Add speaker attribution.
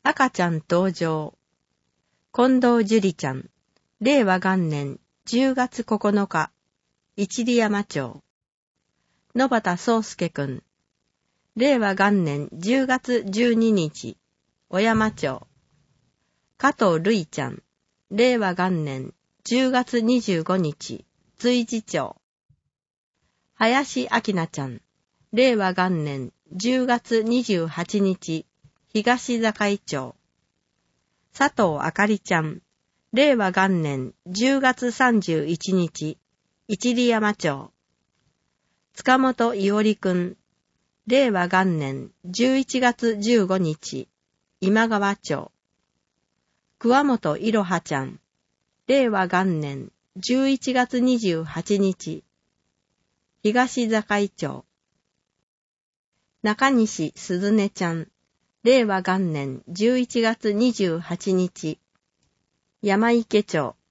Speaker 1: 赤ちゃん登場。近藤樹里ちゃん。令和元年10月9日。一里山町。野畑宗介くん。令和元年10月12日。小山町。加藤瑠衣ちゃん。令和元年10月25日。随寺町。林明菜ちゃん。令和元年10月28日。東坂町。佐藤あかりちゃん。令和元年10月31日。一里山町。塚本伊織くん。令和元年11月15日。今川町。桑本いろはちゃん。令和元年11月28日。東坂町。中西すずねちゃん。令和元年11月28日。山池町。